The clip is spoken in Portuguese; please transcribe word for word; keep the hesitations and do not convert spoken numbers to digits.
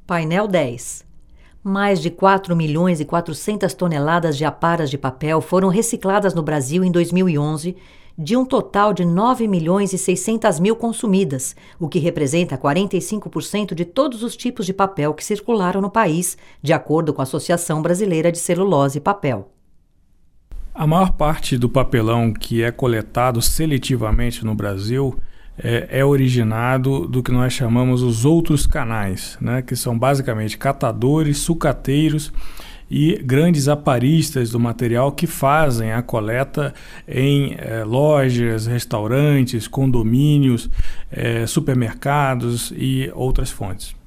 Painel dez. Mais de quatro milhões e quatrocentas toneladas de aparas de papel foram recicladas no Brasil em dois mil e onze, de um total de nove milhões e seiscentas mil consumidas, o que representa quarenta e cinco por cento de todos os tipos de papel que circularam no país, de acordo com a Associação Brasileira de Celulose e Papel. A maior parte do papelão que é coletado seletivamente no Brasil é, é originado do que nós chamamos os outros canais, né, que são basicamente catadores, sucateiros e grandes aparistas do material que fazem a coleta em eh, lojas, restaurantes, condomínios, eh, supermercados e outras fontes.